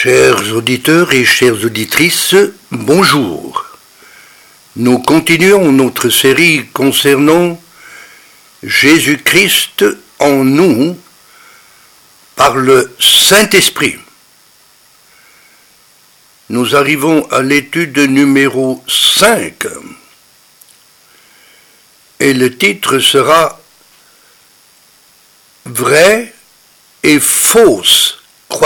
Chers auditeurs et chères auditrices, bonjour. Nous continuons notre série concernant Jésus-Christ en nous par le Saint-Esprit. Nous arrivons à l'étude numéro 5 et le titre sera « Vraie et fausse croissance ».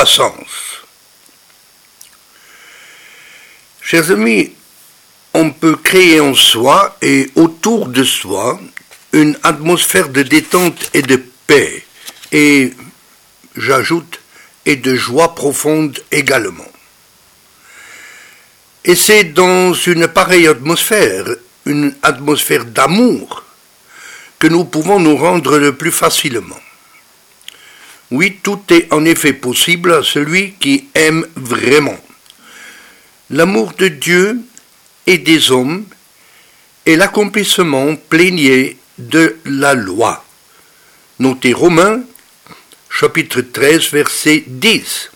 Chers amis, on peut créer en soi et autour de soi une atmosphère de détente et de paix, et, j'ajoute, et de joie profonde également. Et c'est dans une pareille atmosphère, une atmosphère d'amour, que nous pouvons nous rendre le plus facilement. Oui, tout est en effet possible à celui qui aime vraiment. L'amour de Dieu et des hommes est l'accomplissement plénier de la loi. Notez Romains, chapitre 13, verset 10.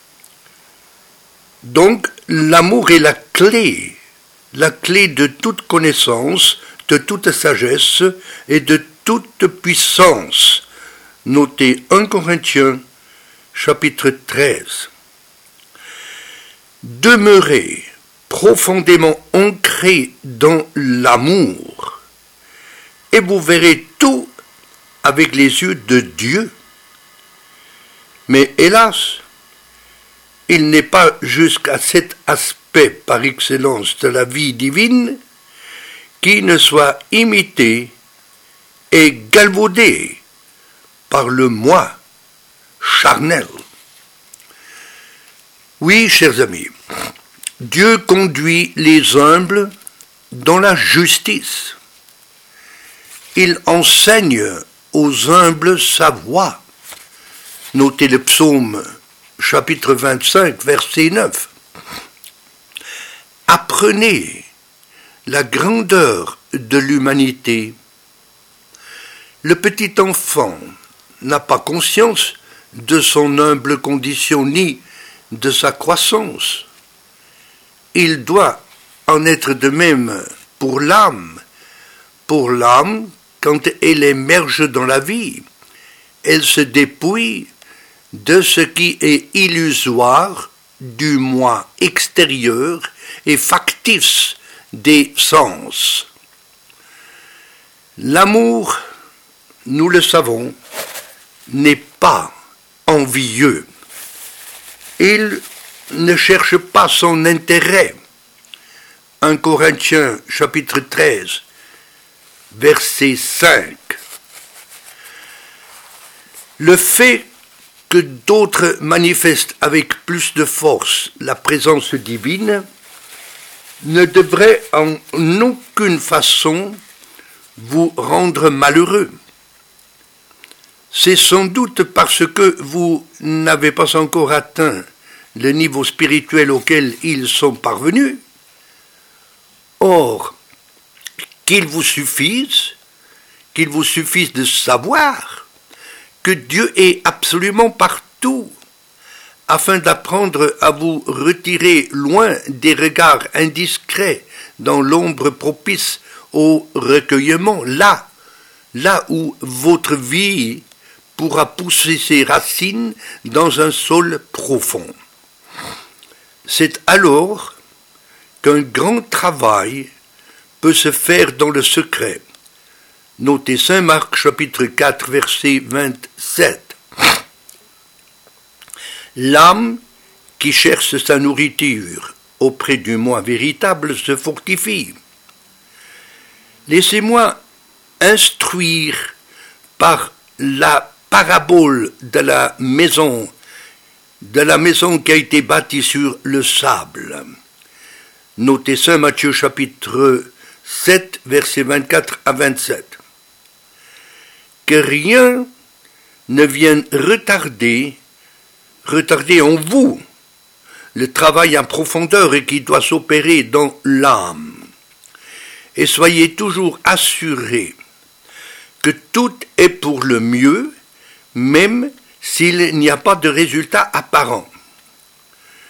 Donc, l'amour est la clé de toute connaissance, de toute sagesse et de toute puissance. Notez 1 Corinthiens, chapitre 13. Demeurez profondément ancré dans l'amour et vous verrez tout avec les yeux de Dieu. Mais hélas, il n'est pas jusqu'à cet aspect par excellence de la vie divine qui ne soit imité et galvaudé par le moi charnel. Oui, chers amis, Dieu conduit les humbles dans la justice. Il enseigne aux humbles sa voie. Notez le psaume chapitre 25, verset 9. Apprenez la grandeur de l'humanité. Le petit enfant n'a pas conscience de son humble condition ni de sa croissance. Il doit en être de même pour l'âme. Pour l'âme, quand elle émerge dans la vie, elle se dépouille de ce qui est illusoire du moi extérieur et factice des sens. L'amour, nous le savons, n'est pas envieux. Il ne cherche pas son intérêt. 1 Corinthiens chapitre 13, verset 5. Le fait que d'autres manifestent avec plus de force la présence divine ne devrait en aucune façon vous rendre malheureux. C'est sans doute parce que vous n'avez pas encore atteint le niveau spirituel auquel ils sont parvenus. Or, qu'il vous suffise de savoir que Dieu est absolument partout, afin d'apprendre à vous retirer loin des regards indiscrets dans l'ombre propice au recueillement, là où votre vie pourra pousser ses racines dans un sol profond. C'est alors qu'un grand travail peut se faire dans le secret. Notez Saint Marc chapitre 4 verset 27. L'âme qui cherche sa nourriture auprès du moi véritable se fortifie. Laissez-moi instruire par la parabole de la maison qui a été bâtie sur le sable. Notez Saint Matthieu chapitre 7, versets 24 à 27. Que rien ne vienne retarder en vous le travail en profondeur et qui doit s'opérer dans l'âme. Et soyez toujours assurés que tout est pour le mieux, même s'il n'y a pas de résultat apparent.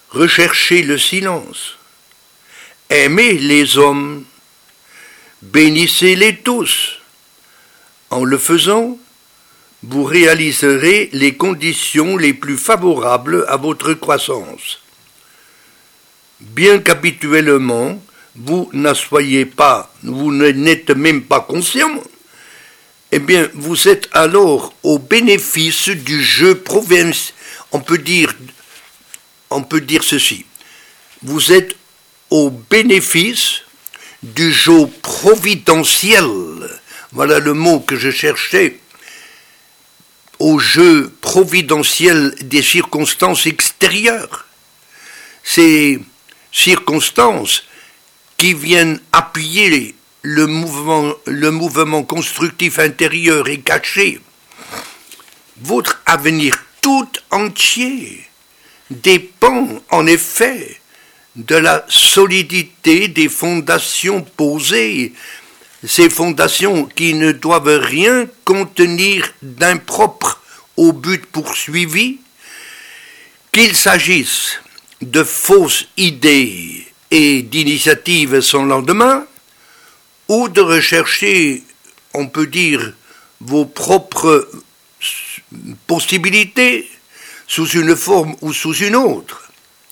recherchez le silence, aimez les hommes, bénissez-les tous. En le faisant, vous réaliserez les conditions les plus favorables à votre croissance. Bien qu'habituellement, vous n'êtes même pas conscient, eh bien, vous êtes alors au bénéfice du jeu provincial. On peut dire ceci. Vous êtes au bénéfice du jeu providentiel. Voilà le mot que je cherchais. Au jeu providentiel des circonstances extérieures. Ces circonstances qui viennent appuyer le mouvement constructif intérieur et caché. Votre avenir tout entier dépend en effet de la solidité des fondations posées, ces fondations qui ne doivent rien contenir d'impropre au but poursuivi, qu'il s'agisse de fausses idées et d'initiatives sans lendemain, ou de rechercher, on peut dire, vos propres possibilités sous une forme ou sous une autre.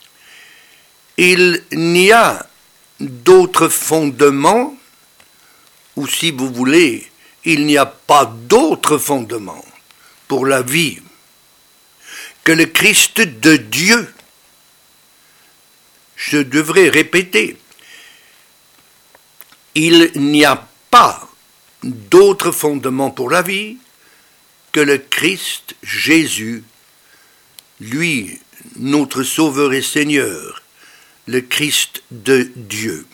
Il n'y a d'autres fondements, ou si vous voulez, il n'y a pas d'autre fondement pour la vie que le Christ de Dieu. Je devrais répéter, il n'y a pas d'autre fondement pour la vie que le Christ Jésus, lui, notre Sauveur et Seigneur, le Christ de Dieu.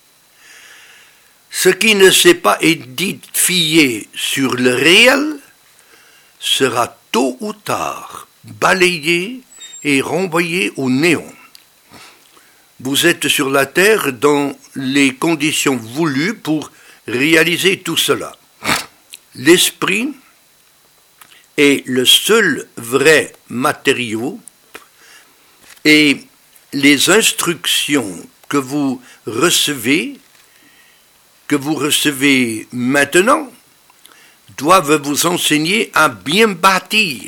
Ce qui ne s'est pas édifié sur le réel sera tôt ou tard balayé et renvoyé au néant. Vous êtes sur la terre dans les conditions voulues pour réaliser tout cela. L'esprit est le seul vrai matériau et les instructions que vous recevez maintenant, doivent vous enseigner à bien bâtir.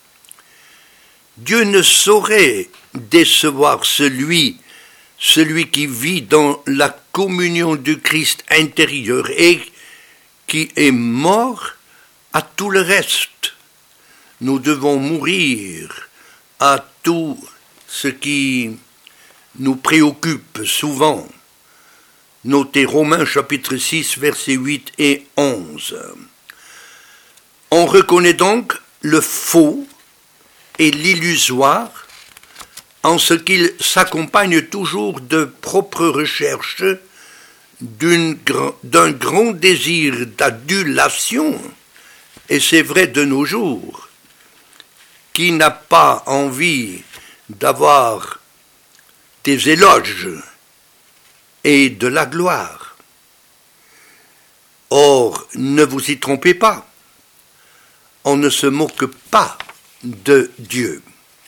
Dieu ne saurait décevoir celui qui vit dans la communion du Christ intérieur et qui est mort à tout le reste. Nous devons mourir à tout ce qui nous préoccupe souvent. Notez Romains chapitre 6, versets 8 et 11. On reconnaît donc le faux et l'illusoire en ce qu'il s'accompagne toujours de propres recherches, d'un grand désir d'adulation, et c'est vrai de nos jours, qui n'a pas envie d'avoir des éloges et de la gloire. Or, ne vous y trompez pas, on ne se moque pas de Dieu.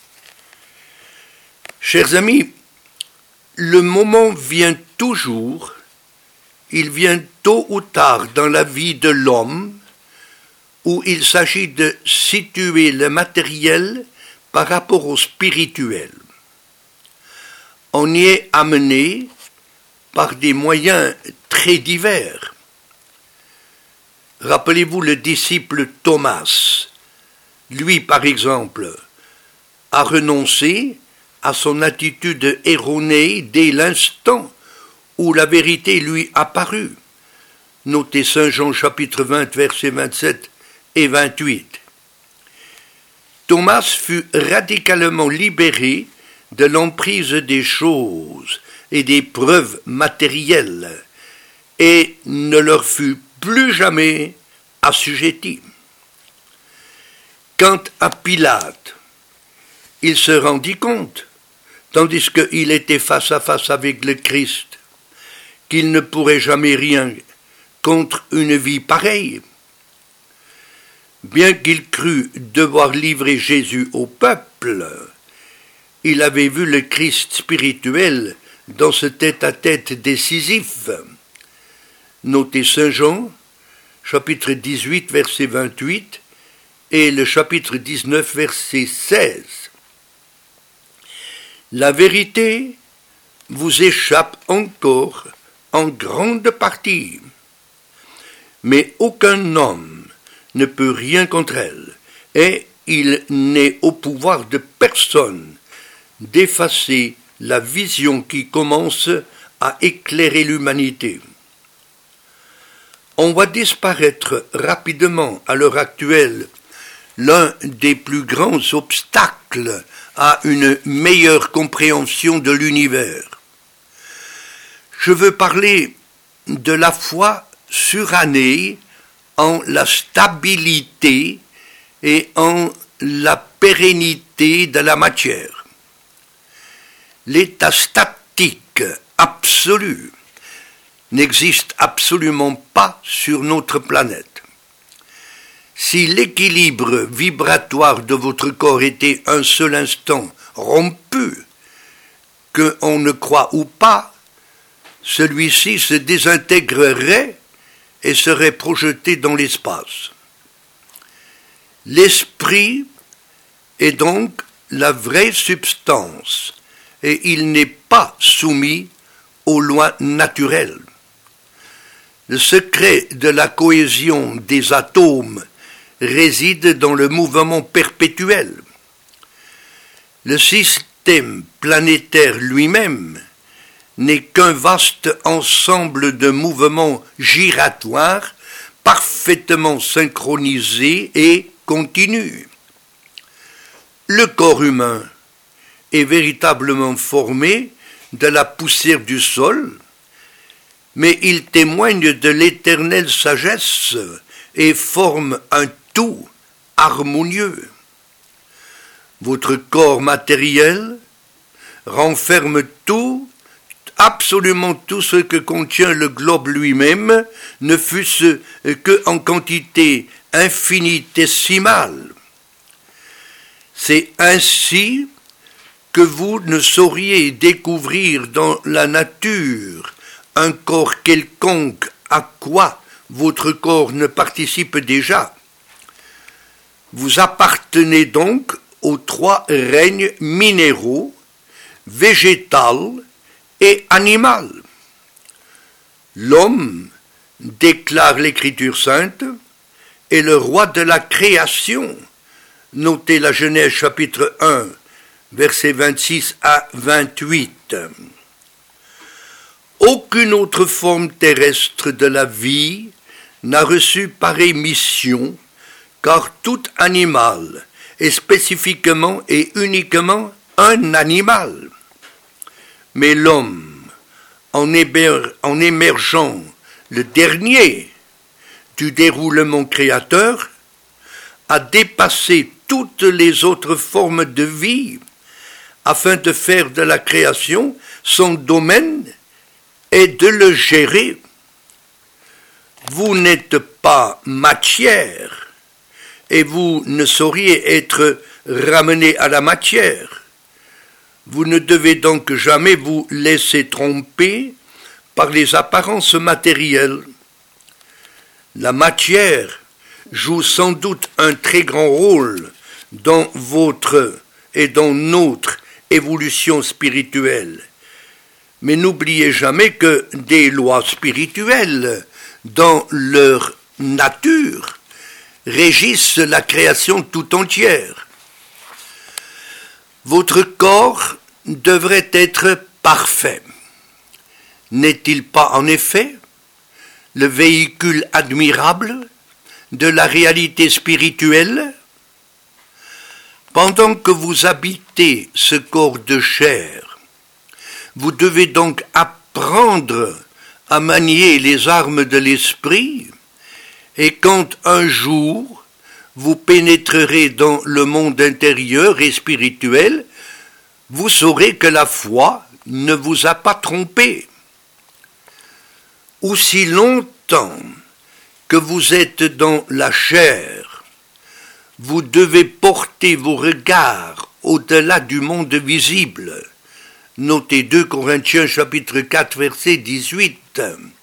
Chers amis, le moment vient toujours, il vient tôt ou tard dans la vie de l'homme, où il s'agit de situer le matériel par rapport au spirituel. On y est amené par des moyens très divers. Rappelez-vous le disciple Thomas. Lui, par exemple, a renoncé à son attitude erronée dès l'instant où la vérité lui apparut. Notez Saint Jean chapitre 20, versets 27 et 28. Thomas fut radicalement libéré de l'emprise des choses et des preuves matérielles et ne leur fut plus jamais assujetti. Quant à Pilate, il se rendit compte, tandis qu'il était face à face avec le Christ, qu'il ne pourrait jamais rien contre une vie pareille. Bien qu'il crût devoir livrer Jésus au peuple, il avait vu le Christ spirituel dans ce tête-à-tête décisif. Notez Saint Jean, chapitre 18, verset 28, et le chapitre 19, verset 16. La vérité vous échappe encore en grande partie, mais aucun homme ne peut rien contre elle, et il n'est au pouvoir de personne d'effacer la vision qui commence à éclairer l'humanité. On voit disparaître rapidement à l'heure actuelle l'un des plus grands obstacles à une meilleure compréhension de l'univers. Je veux parler de la foi surannée en la stabilité et en la pérennité de la matière. L'état statique absolu n'existe absolument pas sur notre planète. Si l'équilibre vibratoire de votre corps était un seul instant rompu, qu'on ne croit ou pas, celui-ci se désintégrerait et serait projeté dans l'espace. L'esprit est donc la vraie substance et il n'est pas soumis aux lois naturelles. Le secret de la cohésion des atomes réside dans le mouvement perpétuel. Le système planétaire lui-même n'est qu'un vaste ensemble de mouvements giratoires parfaitement synchronisés et continus. Le corps humain est véritablement formé de la poussière du sol, mais il témoigne de l'éternelle sagesse et forme un tout harmonieux. Votre corps matériel renferme tout, absolument tout ce que contient le globe lui-même, ne fût-ce qu'en quantité infinitésimale. C'est ainsi que vous ne sauriez découvrir dans la nature un corps quelconque à quoi votre corps ne participe déjà. Vous appartenez donc aux trois règnes minéraux, végétal et animal. L'homme, déclare l'Écriture sainte, est le roi de la création. Notez la Genèse chapitre 1, versets 26 à 28. Aucune autre forme terrestre de la vie n'a reçu pareille mission, car tout animal est spécifiquement et uniquement un animal. Mais l'homme, en émergeant le dernier du déroulement créateur, a dépassé toutes les autres formes de vie afin de faire de la création son domaine et de le gérer. Vous n'êtes pas matière et vous ne sauriez être ramené à la matière. Vous ne devez donc jamais vous laisser tromper par les apparences matérielles. La matière joue sans doute un très grand rôle dans votre et dans notre évolution spirituelle. Mais n'oubliez jamais que des lois spirituelles, dans leur nature, régissent la création tout entière. Votre corps devrait être parfait. N'est-il pas en effet le véhicule admirable de la réalité spirituelle? Pendant que vous habitez ce corps de chair, vous devez donc apprendre à manier les armes de l'esprit, et quand un jour vous pénétrerez dans le monde intérieur et spirituel, vous saurez que la foi ne vous a pas trompé. Aussi longtemps que vous êtes dans la chair, vous devez porter vos regards au-delà du monde visible. Notez 2 Corinthiens chapitre 4 verset 18.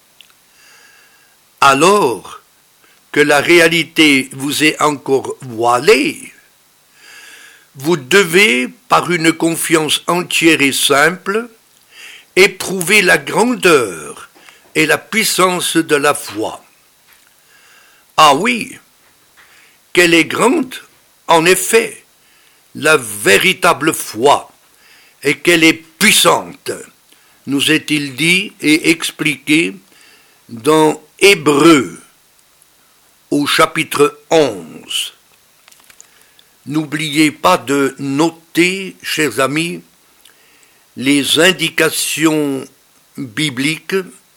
Alors que la réalité vous est encore voilée, vous devez, par une confiance entière et simple, éprouver la grandeur et la puissance de la foi. Ah oui, qu'elle est grande, en effet, la véritable foi, et qu'elle est puissante, nous est-il dit et expliqué dans Hébreux, au chapitre 11. N'oubliez pas de noter, chers amis, les indications bibliques,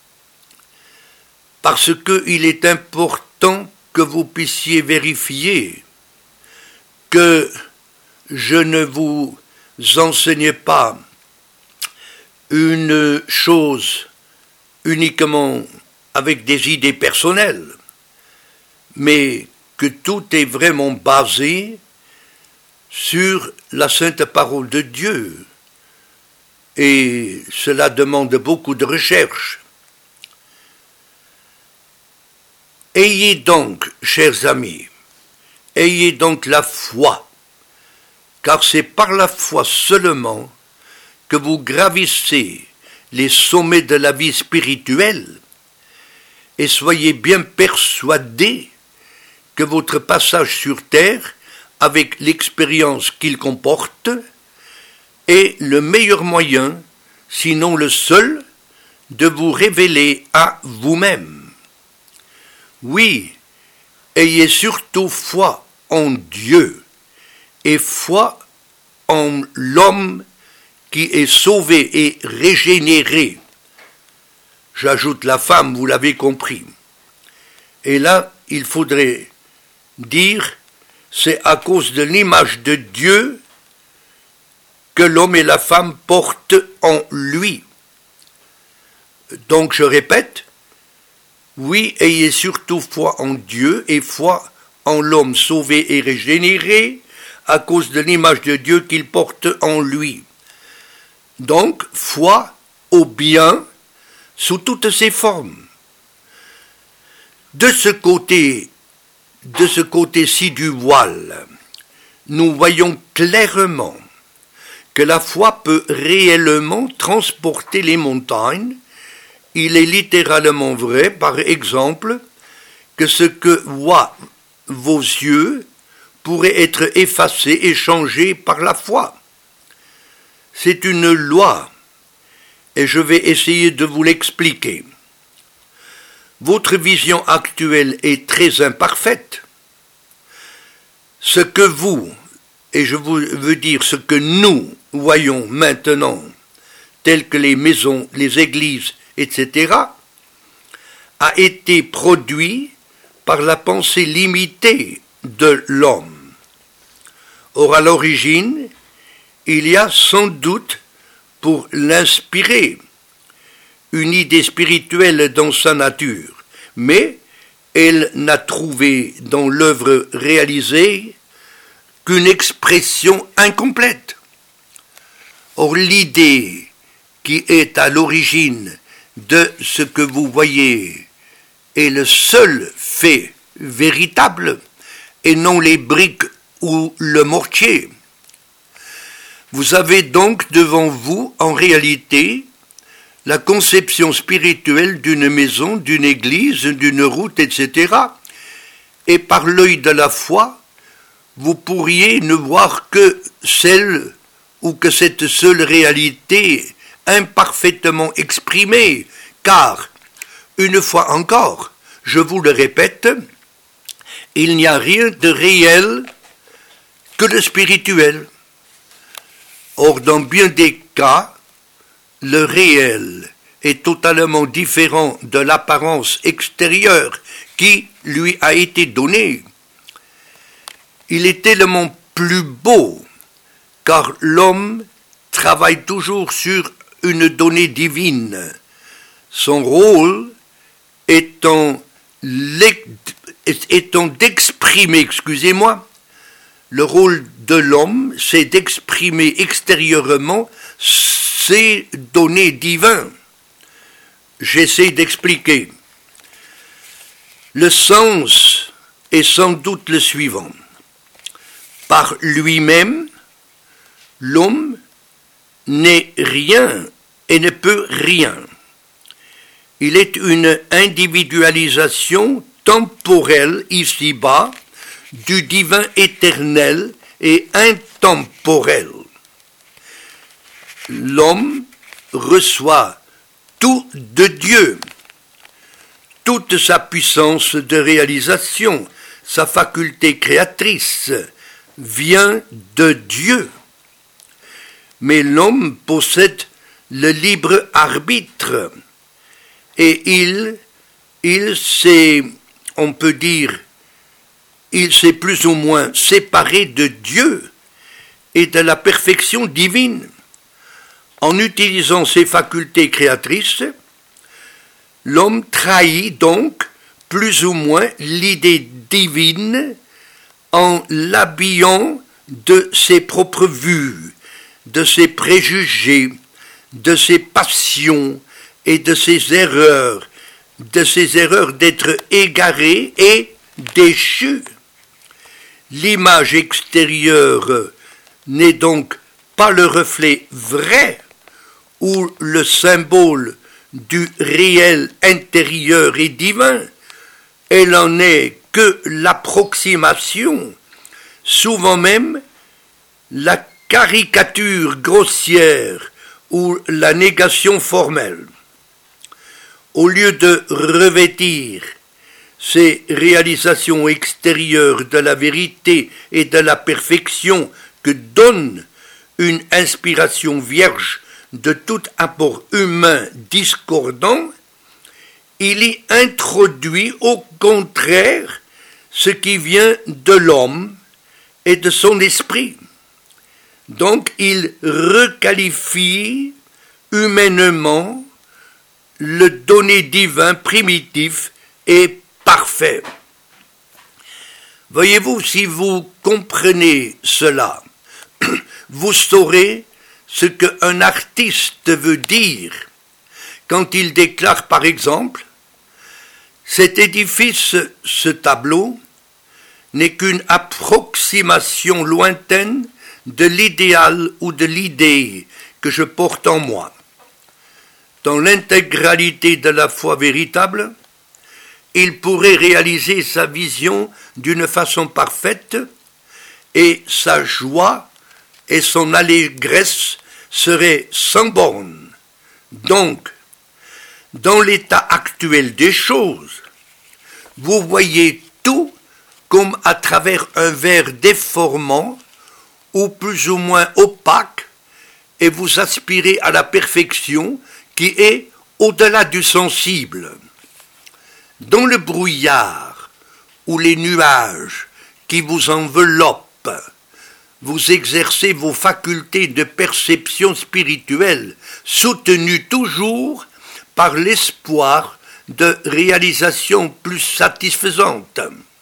parce qu'il est important que vous puissiez vérifier que je ne vous enseigne pas une chose uniquement avec des idées personnelles, mais que tout est vraiment basé sur la sainte parole de Dieu. Et cela demande beaucoup de recherche. Ayez donc, chers amis, ayez donc la foi, car c'est par la foi seulement que vous gravissez les sommets de la vie spirituelle, et soyez bien persuadés que votre passage sur terre, avec l'expérience qu'il comporte, est le meilleur moyen, sinon le seul, de vous révéler à vous-même. Oui, ayez surtout foi en Dieu et foi en l'homme qui est sauvé et régénéré. J'ajoute la femme, vous l'avez compris. Et là, il faudrait dire, c'est à cause de l'image de Dieu que l'homme et la femme portent en lui. Donc je répète, oui, ayez surtout foi en Dieu et foi en l'homme sauvé et régénéré à cause de l'image de Dieu qu'il porte en lui. Donc, foi au bien sous toutes ses formes. De ce côté-ci du voile, nous voyons clairement que la foi peut réellement transporter les montagnes. Il est littéralement vrai, par exemple, que ce que voient vos yeux pourrait être effacé et changé par la foi. C'est une loi, et je vais essayer de vous l'expliquer. Votre vision actuelle est très imparfaite. Ce que vous, et je veux dire ce que nous voyons maintenant, tels que les maisons, les églises, etc., a été produit par la pensée limitée de l'homme. Or, à l'origine, il y a sans doute, pour l'inspirer, une idée spirituelle dans sa nature, mais elle n'a trouvé dans l'œuvre réalisée qu'une expression incomplète. Or, l'idée qui est à l'origine de ce que vous voyez est le seul fait véritable et non les briques ou le mortier. Vous avez donc devant vous, en réalité, la conception spirituelle d'une maison, d'une église, d'une route, etc. Et par l'œil de la foi, vous pourriez ne voir que celle ou que cette seule réalité imparfaitement exprimée, car, une fois encore, je vous le répète, il n'y a rien de réel que le spirituel. Or, dans bien des cas, le réel est totalement différent de l'apparence extérieure qui lui a été donnée. Il est tellement plus beau, car l'homme travaille toujours sur une donnée divine. Son rôle étant d'exprimer, Le rôle de l'homme, c'est d'exprimer extérieurement ces données divines. J'essaie d'expliquer. Le sens est sans doute le suivant. Par lui-même, l'homme n'est rien et ne peut rien. Il est une individualisation temporelle ici-bas du divin éternel et intemporel. L'homme reçoit tout de Dieu, toute sa puissance de réalisation, sa faculté créatrice vient de Dieu. Mais l'homme possède le libre arbitre et il s'est, on peut dire, il s'est plus ou moins séparé de Dieu et de la perfection divine. En utilisant ses facultés créatrices, l'homme trahit donc plus ou moins l'idée divine en l'habillant de ses propres vues, de ses préjugés, de ses passions et de ses erreurs d'être égaré et déchu. L'image extérieure n'est donc pas le reflet vrai ou le symbole du réel intérieur et divin, elle en est que l'approximation, souvent même la caricature grossière ou la négation formelle. Au lieu de revêtir ces réalisations extérieures de la vérité et de la perfection que donne une inspiration vierge de tout apport humain discordant, il y introduit au contraire ce qui vient de l'homme et de son esprit. Donc il requalifie humainement le donné divin primitif et parfait. Voyez-vous, si vous comprenez cela, vous saurez ce qu'un artiste veut dire quand il déclare par exemple « Cet édifice, ce tableau, n'est qu'une approximation lointaine de l'idéal ou de l'idée que je porte en moi. Dans l'intégralité de la foi véritable, il pourrait réaliser sa vision d'une façon parfaite et sa joie et son allégresse seraient sans borne. Donc, dans l'état actuel des choses, vous voyez tout comme à travers un verre déformant ou plus ou moins opaque et vous aspirez à la perfection qui est au-delà du sensible. Dans le brouillard ou les nuages qui vous enveloppent, vous exercez vos facultés de perception spirituelle, soutenues toujours par l'espoir de réalisation plus satisfaisante.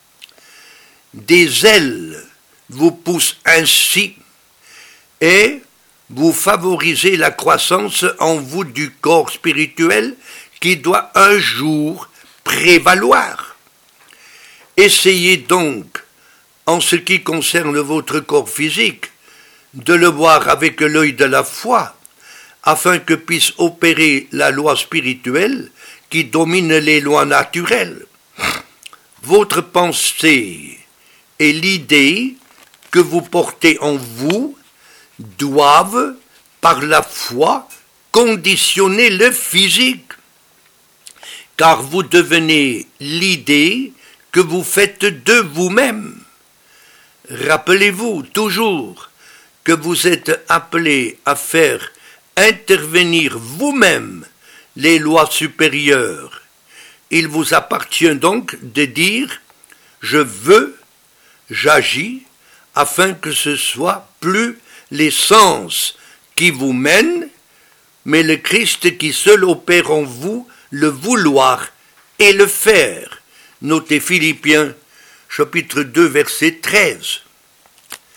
Des ailes vous poussent ainsi et vous favorisez la croissance en vous du corps spirituel qui doit un jour prévaloir. Essayez donc, en ce qui concerne votre corps physique, de le voir avec l'œil de la foi, afin que puisse opérer la loi spirituelle qui domine les lois naturelles. Votre pensée et l'idée que vous portez en vous doivent, par la foi, conditionner le physique, car vous devenez l'idée que vous faites de vous-même. Rappelez-vous toujours que vous êtes appelé à faire intervenir vous-même les lois supérieures. Il vous appartient donc de dire « je veux, j'agis » afin que ce soit plus les sens qui vous mènent, mais le Christ qui seul opère en vous le vouloir et le faire. Notez Philippiens, chapitre 2, verset 13.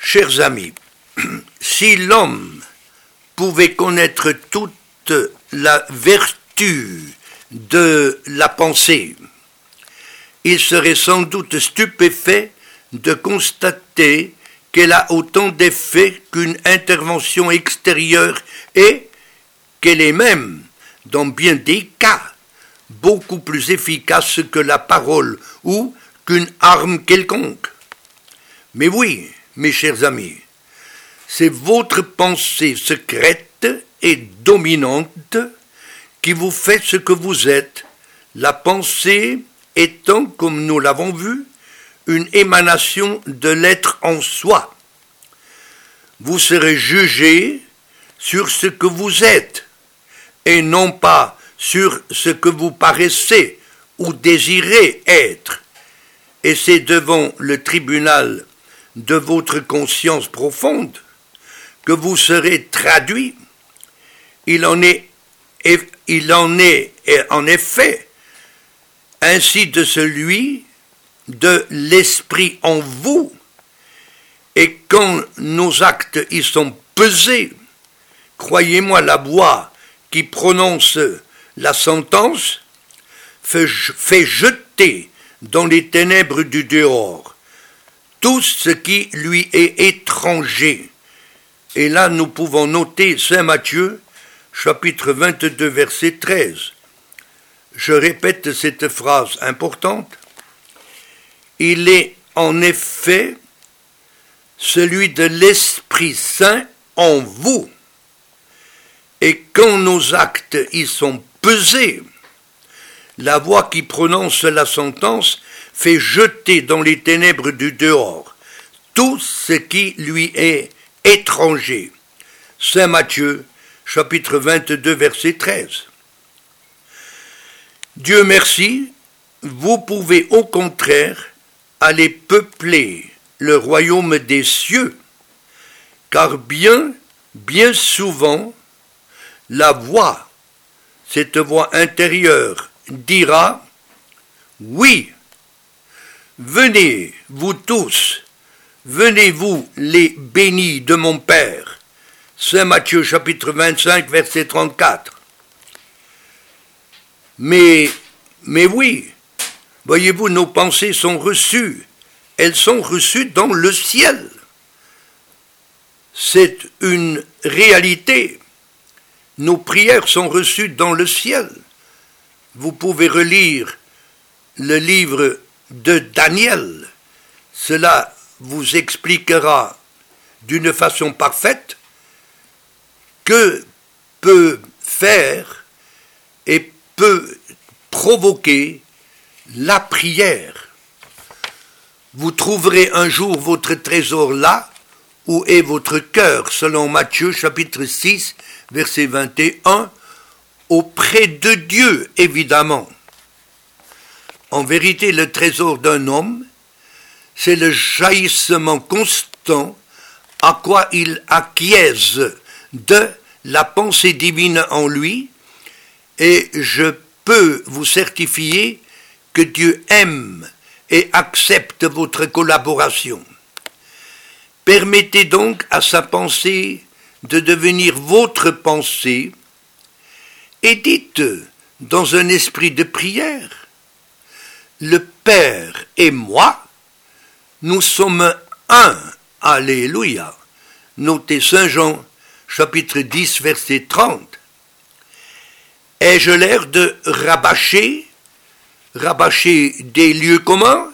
Chers amis, si l'homme pouvait connaître toute la vertu de la pensée, il serait sans doute stupéfait de constater qu'elle a autant d'effets qu'une intervention extérieure et qu'elle est même, dans bien des cas, beaucoup plus efficace que la parole ou qu'une arme quelconque. Mais oui, mes chers amis, c'est votre pensée secrète et dominante qui vous fait ce que vous êtes, la pensée étant, comme nous l'avons vu, une émanation de l'être en soi. Vous serez jugé sur ce que vous êtes, et non pas sur ce que vous paraissez ou désirez être. Et c'est devant le tribunal de votre conscience profonde que vous serez traduit. Il en est en effet ainsi de celui de l'esprit en vous, et quand nos actes y sont pesés, croyez-moi, la voix qui prononce la sentence fait jeter dans les ténèbres du dehors tout ce qui lui est étranger. Et là, nous pouvons noter Saint Matthieu, chapitre 22, verset 13. Je répète cette phrase importante. Il est en effet celui de l'Esprit Saint en vous. Et quand nos actes y sont pesés, la voix qui prononce la sentence fait jeter dans les ténèbres du dehors tout ce qui lui est étranger. Saint Matthieu, chapitre 22, verset 13. Dieu merci, vous pouvez au contraire aller peupler le royaume des cieux, car bien souvent, la voix, cette voix intérieure, dira « Oui, venez, vous tous, venez vous les bénis de mon Père ». Saint Matthieu chapitre 25, verset 34. Mais oui, voyez-vous, nos pensées sont reçues. Elles sont reçues dans le ciel. C'est une réalité. Nos prières sont reçues dans le ciel. Vous pouvez relire le livre de Daniel. Cela vous expliquera d'une façon parfaite que peut faire et peut provoquer la prière. Vous trouverez un jour votre trésor là où est votre cœur, selon Matthieu chapitre 6, verset 21, auprès de Dieu, évidemment. En vérité, le trésor d'un homme, c'est le jaillissement constant à quoi il acquiesce de la pensée divine en lui, et je peux vous certifier que Dieu aime et accepte votre collaboration. Permettez donc à sa pensée de devenir votre pensée et dites dans un esprit de prière, le Père et moi, nous sommes un. Alléluia. Notez Saint Jean, chapitre 10, verset 30. Ai-je l'air de rabâcher des lieux communs?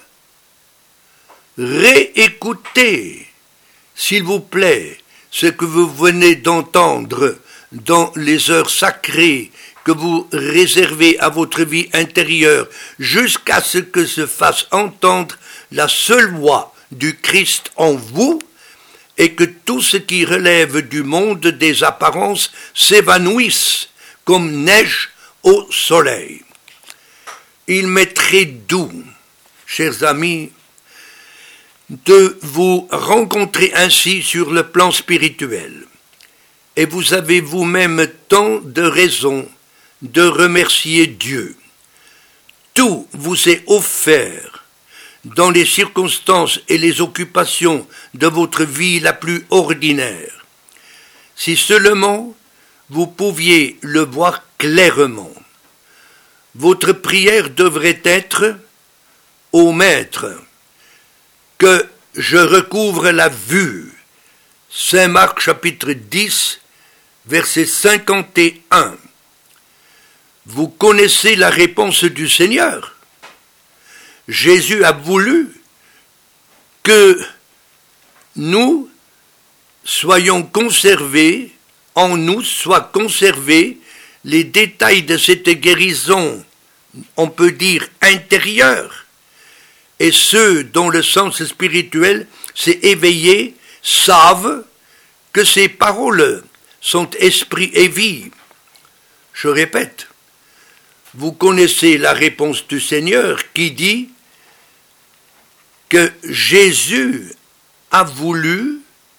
Réécoutez, s'il vous plaît, ce que vous venez d'entendre dans les heures sacrées que vous réservez à votre vie intérieure jusqu'à ce que se fasse entendre la seule voix du Christ en vous et que tout ce qui relève du monde des apparences s'évanouisse comme neige au soleil. Il m'est très doux, chers amis, de vous rencontrer ainsi sur le plan spirituel. Et vous avez vous-même tant de raisons de remercier Dieu. Tout vous est offert dans les circonstances et les occupations de votre vie la plus ordinaire. Si seulement vous pouviez le voir clairement. Votre prière devrait être « Ô Maître, que je recouvre la vue ». Saint Marc chapitre 10, verset 51. Vous connaissez la réponse du Seigneur. Jésus a voulu que nous soyons conservés, en nous soient conservés les détails de cette guérison, on peut dire intérieure, et ceux dont le sens spirituel s'est éveillé savent que ces paroles sont esprit et vie. Je répète, vous connaissez la réponse du Seigneur qui dit que Jésus a voulu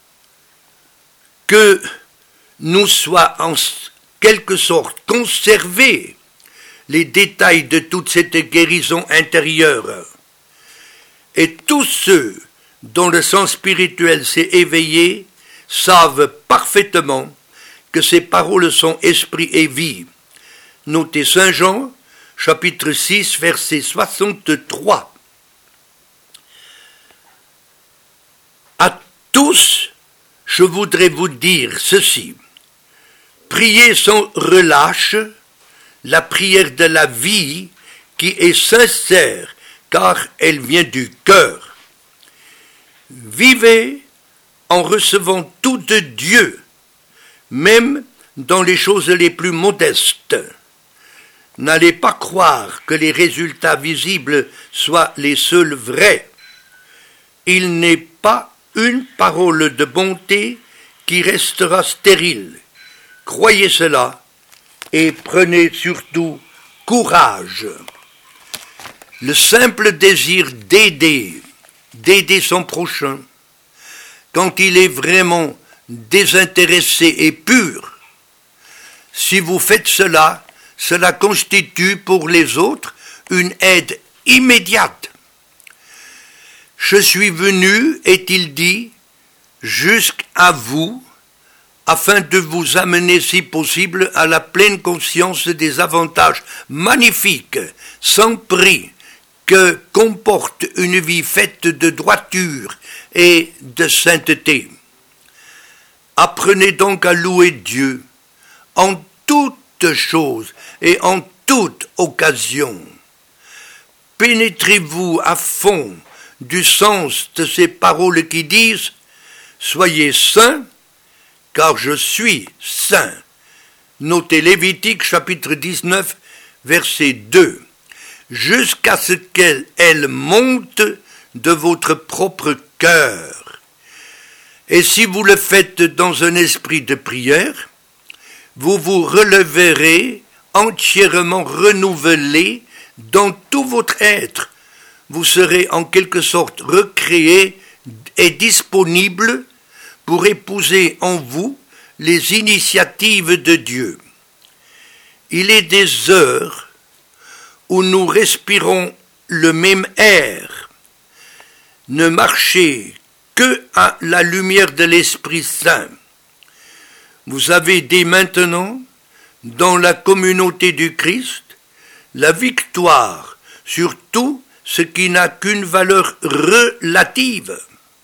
que nous soient en quelque sorte conservés les détails de toute cette guérison intérieure. Et tous ceux dont le sens spirituel s'est éveillé savent parfaitement que ces paroles sont esprit et vie. Notez Saint Jean, chapitre 6, verset 63. À tous, je voudrais vous dire ceci. Priez sans relâche la prière de la vie qui est sincère, car elle vient du cœur. Vivez en recevant tout de Dieu, même dans les choses les plus modestes. N'allez pas croire que les résultats visibles soient les seuls vrais. Il n'est pas une parole de bonté qui restera stérile. Croyez cela et prenez surtout courage. Le simple désir d'aider son prochain, quand il est vraiment désintéressé et pur, si vous faites cela, cela constitue pour les autres une aide immédiate. Je suis venu, est-il dit, jusqu'à vous, afin de vous amener, si possible, à la pleine conscience des avantages magnifiques, sans prix, que comporte une vie faite de droiture et de sainteté. Apprenez donc à louer Dieu en toutes choses et en toute occasion. Pénétrez-vous à fond du sens de ces paroles qui disent « Soyez saints, car je suis saint ». Notez Lévitique chapitre 19, verset 2. Jusqu'à ce qu'elle monte de votre propre cœur. Et si vous le faites dans un esprit de prière, vous vous releverez entièrement renouvelé dans tout votre être. Vous serez en quelque sorte recréé et disponible pour épouser en vous les initiatives de Dieu. Il est des heures où nous respirons le même air. Ne marchez que à la lumière de l'Esprit Saint. Vous avez dès maintenant, dans la communauté du Christ, la victoire sur tout ce qui n'a qu'une valeur relative.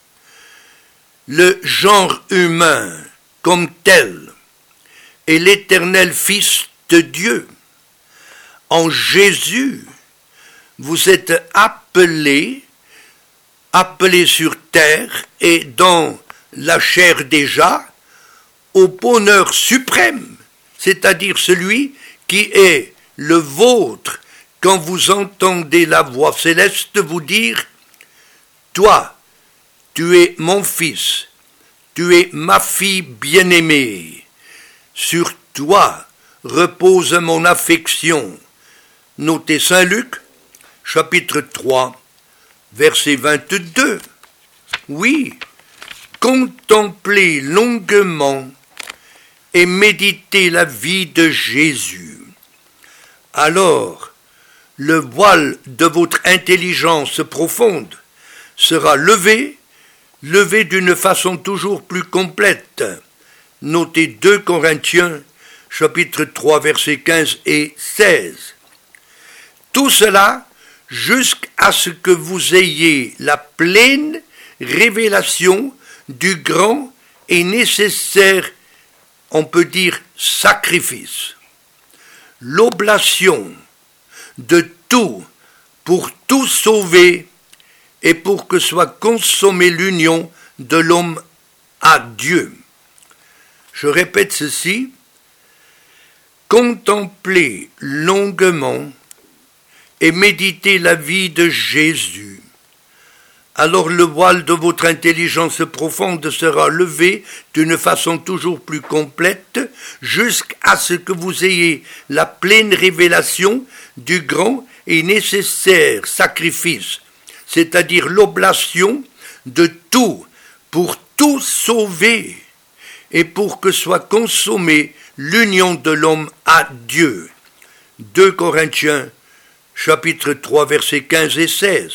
Le genre humain comme tel est l'éternel Fils de Dieu. En Jésus, vous êtes appelés sur terre et dans la chair déjà, au bonheur suprême, c'est-à-dire celui qui est le vôtre quand vous entendez la voix céleste vous dire « Toi, tu es mon fils, tu es ma fille bien-aimée, sur toi repose mon affection ». Notez Saint Luc, chapitre 3, verset 22. Oui, contemplez longuement et méditez la vie de Jésus. Alors, le voile de votre intelligence profonde sera levé d'une façon toujours plus complète. Notez 2 Corinthiens, chapitre 3, versets 15 et 16. Tout cela jusqu'à ce que vous ayez la pleine révélation du grand et nécessaire, on peut dire, sacrifice. L'oblation de tout pour tout sauver et pour que soit consommée l'union de l'homme à Dieu. Je répète ceci, contemplez longuement et méditez la vie de Jésus. Alors le voile de votre intelligence profonde sera levé d'une façon toujours plus complète jusqu'à ce que vous ayez la pleine révélation du grand et nécessaire sacrifice, c'est-à-dire l'oblation de tout pour tout sauver et pour que soit consommée l'union de l'homme à Dieu. 2 Corinthiens, chapitre 3, versets 15 et 16.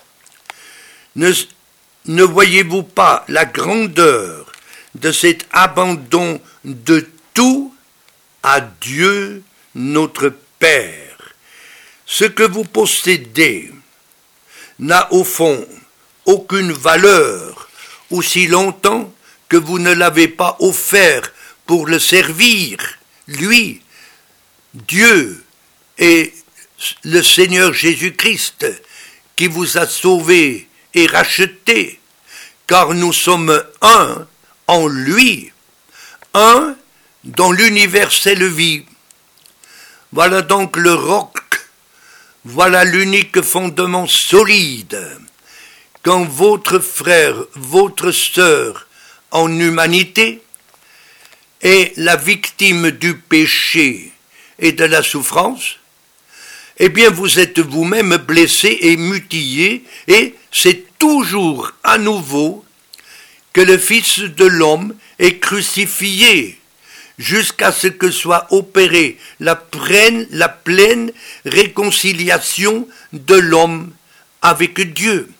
Ne voyez-vous pas la grandeur de cet abandon de tout à Dieu notre Père? Ce que vous possédez n'a au fond aucune valeur aussi longtemps que vous ne l'avez pas offert pour le servir, lui, Dieu et le Seigneur Jésus-Christ qui vous a sauvé et racheté, car nous sommes un en lui, un dans l'universelle vie. Voilà donc le roc, voilà l'unique fondement solide. Quand votre frère, votre sœur en humanité est la victime du péché et de la souffrance, eh bien vous êtes vous-même blessé et mutilé, et c'est toujours à nouveau que le Fils de l'homme est crucifié, jusqu'à ce que soit opérée la pleine réconciliation de l'homme avec Dieu.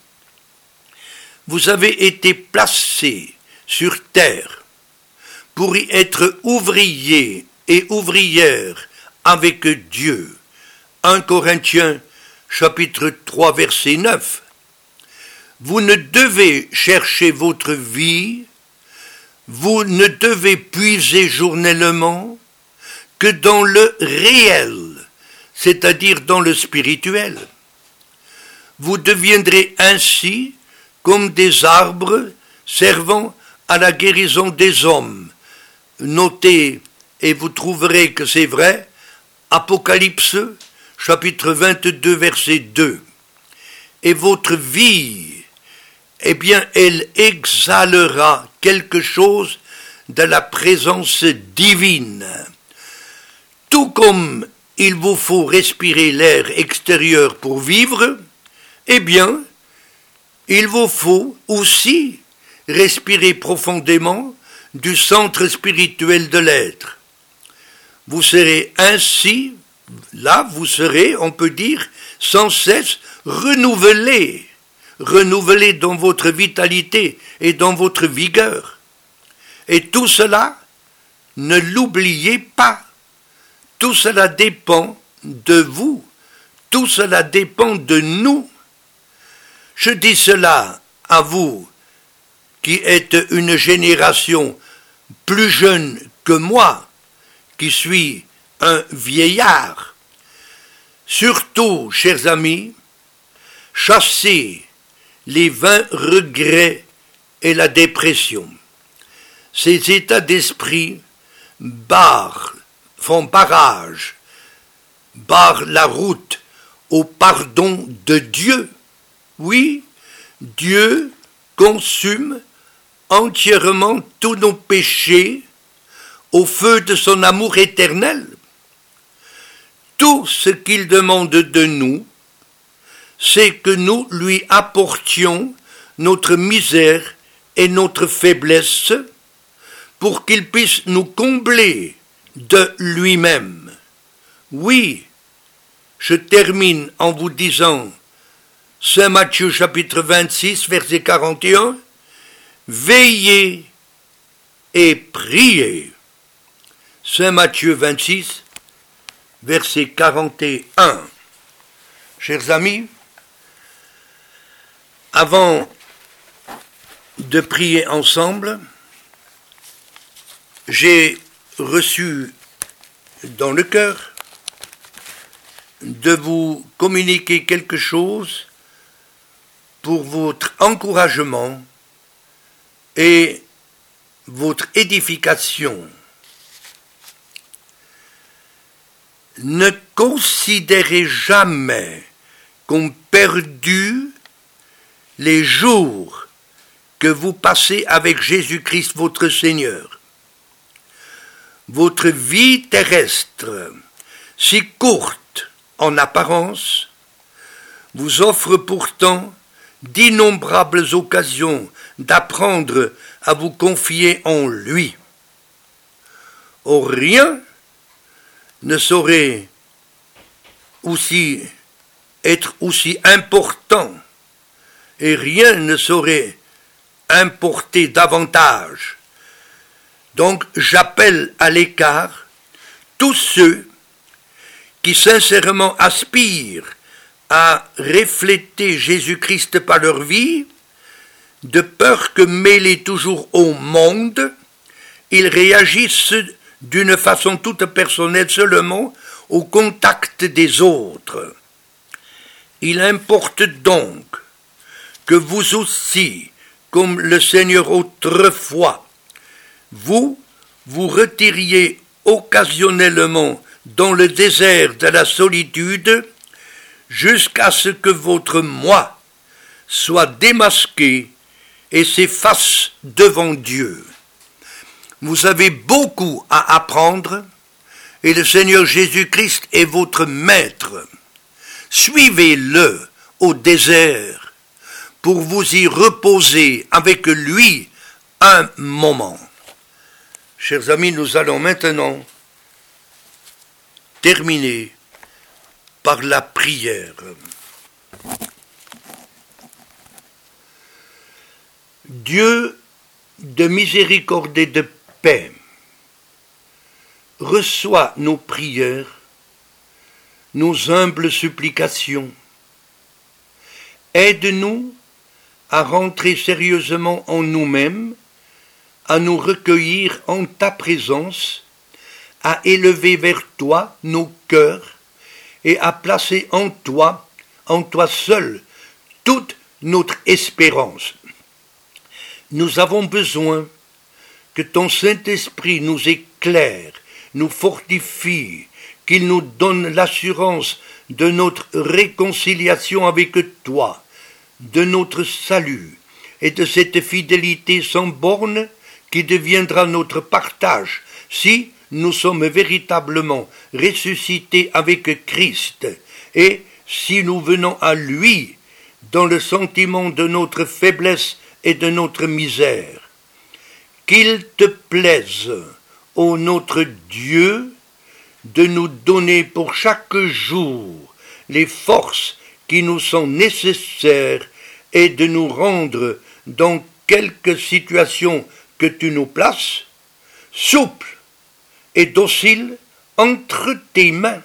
Vous avez été placé sur terre pour y être ouvrier et ouvrière avec Dieu. 1 Corinthiens, chapitre 3, verset 9. Vous ne devez chercher votre vie, vous ne devez puiser journellement que dans le réel, c'est-à-dire dans le spirituel. Vous deviendrez ainsi comme des arbres servant à la guérison des hommes. Notez, et vous trouverez que c'est vrai, Apocalypse, chapitre 22, verset 2. Et votre vie, eh bien, elle exhalera quelque chose de la présence divine. Tout comme il vous faut respirer l'air extérieur pour vivre, eh bien, il vous faut aussi respirer profondément du centre spirituel de l'être. Vous serez ainsi, là vous serez, on peut dire, sans cesse renouvelé dans votre vitalité et dans votre vigueur. Et tout cela, ne l'oubliez pas, tout cela dépend de vous, tout cela dépend de nous. Je dis cela à vous, qui êtes une génération plus jeune que moi, qui suis un vieillard. Surtout, chers amis, chassez les vains regrets et la dépression. Ces états d'esprit font barrage, barrent la route au pardon de Dieu. Oui, Dieu consume entièrement tous nos péchés au feu de son amour éternel. Tout ce qu'il demande de nous, c'est que nous lui apportions notre misère et notre faiblesse pour qu'il puisse nous combler de lui-même. Oui, je termine en vous disant Saint Matthieu chapitre 26, verset 41, veillez et priez. Saint Matthieu 26, verset 41. Chers amis, avant de prier ensemble, j'ai reçu dans le cœur de vous communiquer quelque chose pour votre encouragement et votre édification. Ne considérez jamais comme perdus les jours que vous passez avec Jésus-Christ votre Seigneur. Votre vie terrestre, si courte en apparence, vous offre pourtant d'innombrables occasions d'apprendre à vous confier en lui. Or, rien ne saurait être aussi important et rien ne saurait importer davantage. Donc j'appelle à l'écart tous ceux qui sincèrement aspirent à refléter Jésus-Christ par leur vie, de peur que mêlés toujours au monde, ils réagissent d'une façon toute personnelle seulement au contact des autres. Il importe donc que vous aussi, comme le Seigneur autrefois, vous retiriez occasionnellement dans le désert de la solitude jusqu'à ce que votre moi soit démasqué et s'efface devant Dieu. Vous avez beaucoup à apprendre et le Seigneur Jésus-Christ est votre maître. Suivez-le au désert pour vous y reposer avec lui un moment. Chers amis, nous allons maintenant terminer par la prière. Dieu de miséricorde et de paix, reçois nos prières, nos humbles supplications. Aide-nous à rentrer sérieusement en nous-mêmes, à nous recueillir en ta présence, à élever vers toi nos cœurs et à placer en toi seul, toute notre espérance. Nous avons besoin que ton Saint-Esprit nous éclaire, nous fortifie, qu'il nous donne l'assurance de notre réconciliation avec toi, de notre salut et de cette fidélité sans borne qui deviendra notre partage si nous sommes véritablement ressuscités avec Christ et si nous venons à lui dans le sentiment de notre faiblesse et de notre misère. Qu'il te plaise, ô notre Dieu, de nous donner pour chaque jour les forces qui nous sont nécessaires et de nous rendre dans quelque situation que tu nous places, souples et dociles entre tes mains.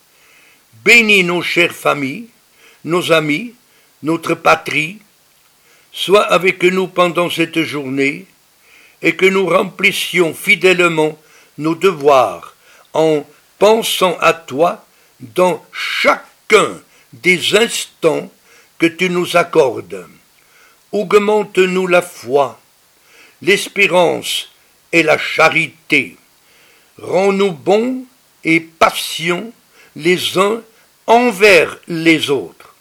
Bénis nos chères familles, nos amis, notre patrie, sois avec nous pendant cette journée et que nous remplissions fidèlement nos devoirs en pensant à toi dans chacun des instants que tu nous accordes. Augmente-nous la foi, l'espérance et la charité. Rends-nous bons et patients les uns envers les autres.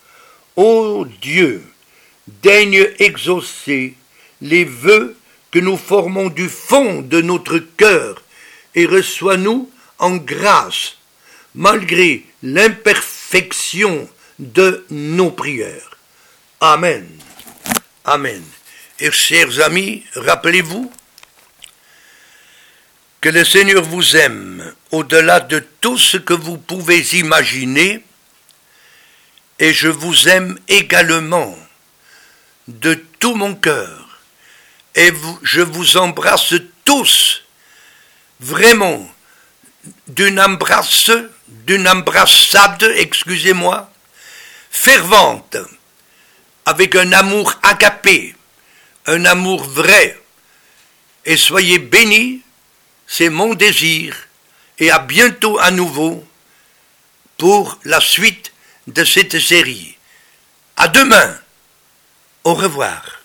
Ô Dieu, daigne exaucer les vœux que nous formons du fond de notre cœur et reçois-nous en grâce, malgré l'imperfection de nos prières. Amen. Amen. Et chers amis, rappelez-vous, Que le Seigneur vous aime au-delà de tout ce que vous pouvez imaginer, et je vous aime également de tout mon cœur, et je vous embrasse tous, vraiment, d'une embrassade, excusez-moi, fervente, avec un amour agapé, un amour vrai, et soyez bénis, c'est mon désir, et à bientôt à nouveau pour la suite de cette série. À demain, au revoir.